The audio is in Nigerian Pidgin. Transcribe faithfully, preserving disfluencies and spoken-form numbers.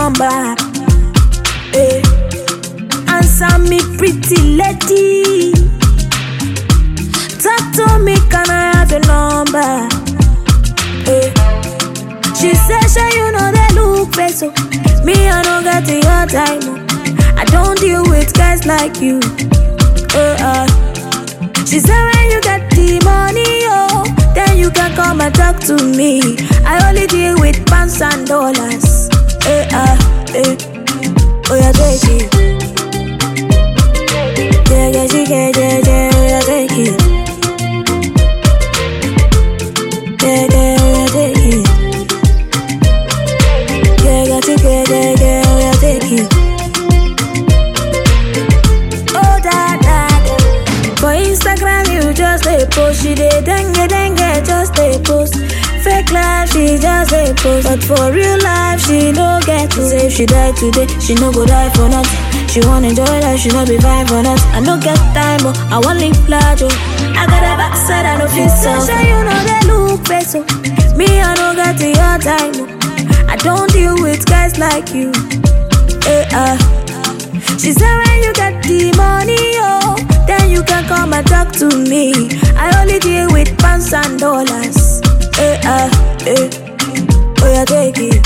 number. Eh. Answer me, pretty lady. Talk to me, can I have your number? Eh. She said, sure you know they look peso. Me, I don't get to your time. Oh. I don't deal with guys like you. Uh, uh. She said when you get the money, oh, then you can come and talk to me. I only deal with pounds and dollars. Eh, uh, eh. Oh, yeah, take it. Yeah, yeah, she get, yeah, yeah, oh, yeah, take it. Yeah, yeah, oh, yeah, take it. Yeah, yeah, she get, yeah, yeah, oh, yeah, take it. Oh, that, that. For Instagram, you just a post. She did dengue, dengue, just a post. Fake life, she just a post. But for real life, she no get to. Say if she die today, she no go die for nothing. She wanna enjoy life, she no be fine for nothing. I no get time, but I want live large, oh. I got a backside, I no feel so. Sure you know they look peso. Me, I no get to your time, oh. I don't deal with guys like you. Eh, uh. She said when you get the money, oh, then you can come and talk to me. I only deal with pounds and dollars. Eh, uh, eh. Oh, yeah, take it.